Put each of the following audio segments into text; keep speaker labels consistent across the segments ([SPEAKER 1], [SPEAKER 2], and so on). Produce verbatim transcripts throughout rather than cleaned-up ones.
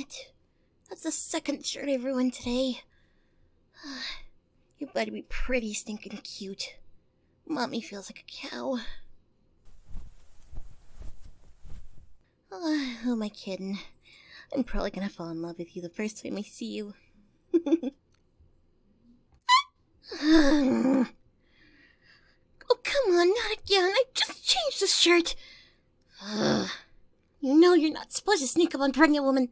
[SPEAKER 1] it. That's the second shirt I've ruined today. You better be pretty stinking cute. Mommy feels like a cow. Oh, who am I kidding? I'm probably gonna fall in love with you the first time I see you. Oh, come on, not again. I just changed the shirt. Ugh. You know you're not supposed to sneak up on pregnant women.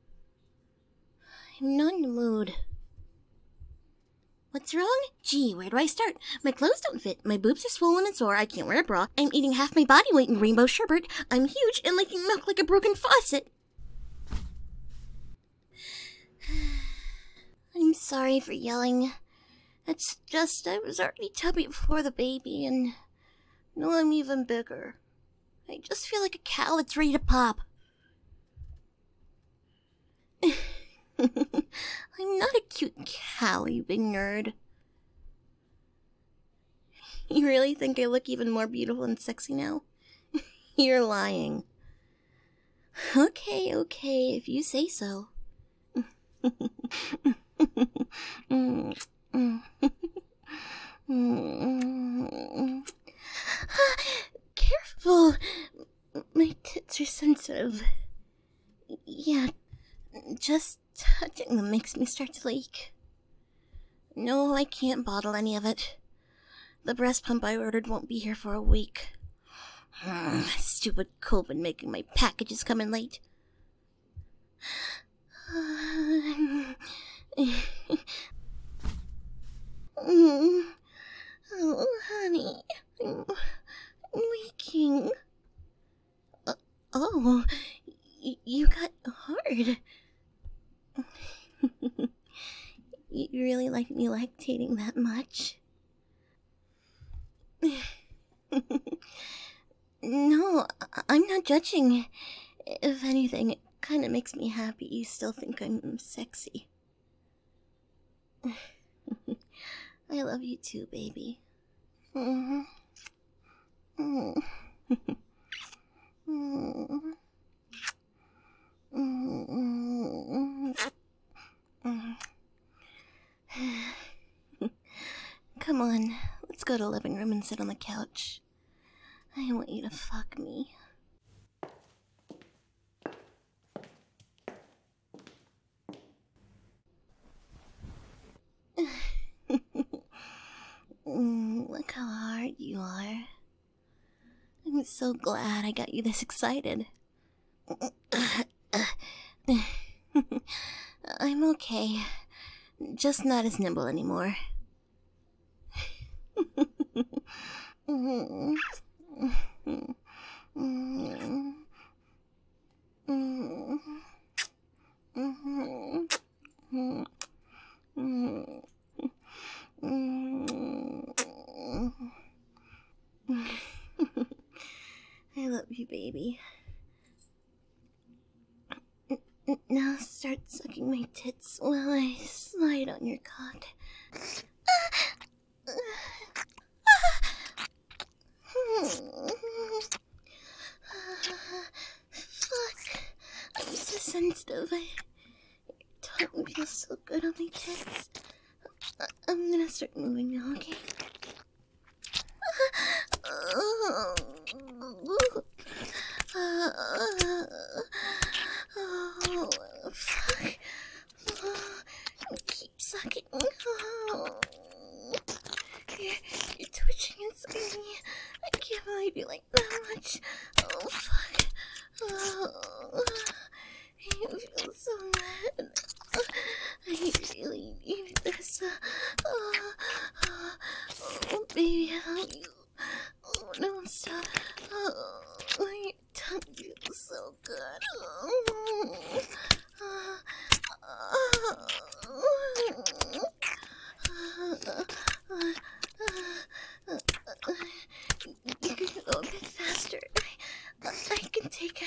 [SPEAKER 1] I'm not in the mood. What's wrong? Gee, where do I start? My clothes don't fit. My boobs are swollen and sore. I can't wear a bra. I'm eating half my body weight in rainbow sherbet. I'm huge and licking milk like a broken faucet. I'm sorry for yelling. It's just I was already tubby before the baby, and now I'm even bigger. I just feel like a cow that's ready to pop. I'm not a cute cow, you big nerd. You really think I look even more beautiful and sexy now? You're lying. Okay, okay, if you say so. Careful! My tits are sensitive. Yeah, just touching them makes me start to leak. No, I can't bottle any of it. The breast pump I ordered won't be here for a week. Stupid COVID making my packages come in late. Oh, honey, I'm, I'm leaking. Uh, oh, y- you got hard. You really like me lactating that much? No, I- I'm not judging. If anything, it kind of makes me happy you still think I'm sexy. I love you too, baby. Mm-hmm. Mm-hmm. Mm-hmm. Mm-hmm. Come on, let's go to the living room and sit on the couch. I want you to fuck me. Mm, look how hard you are. I'm so glad I got you this excited. I'm okay. Just not as nimble anymore. I love you, baby. Now start sucking my tits while I slide on your cock. Fuck. I'm so sensitive. I, your tongue feels so good on my tits. I, I'm gonna start moving now, okay? Oh, fuck. Oh, keep sucking. Oh. You're, you're twitching inside me. I can't believe you like that much. Oh, fuck. Oh, I feel so bad. I really need this. Oh, oh, oh, baby, I love you. Oh, don't stop. Oh, your tongue feels so good. Oh, oh, oh, oh. You can go a bit faster. I, I can take it.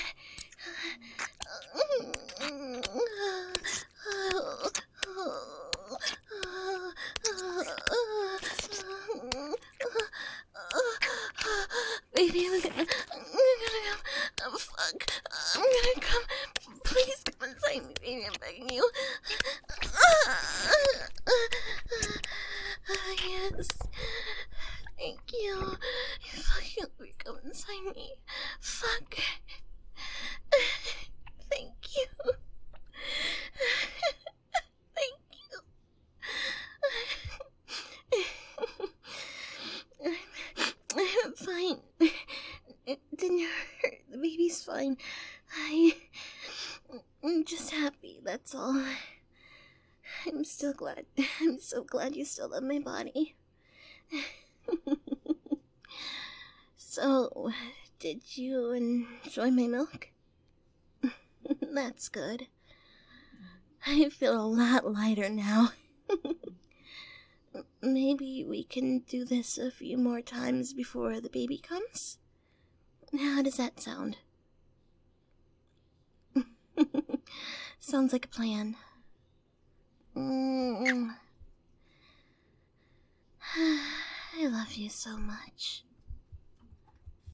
[SPEAKER 1] Baby, I'm gonna, I'm gonna come. Oh, fuck. I'm gonna come. Please begging you. Yes. Thank you. You fucking come inside me. Fuck. Thank you. Thank you. I'm fine. It didn't hurt. The baby's fine. I... I'm just happy, that's all. I'm still glad. I'm so glad you still love my body. So, did you enjoy my milk? That's good. I feel a lot lighter now. Maybe we can do this a few more times before the baby comes? How does that sound? Sounds like a plan. Mm. I love you so much.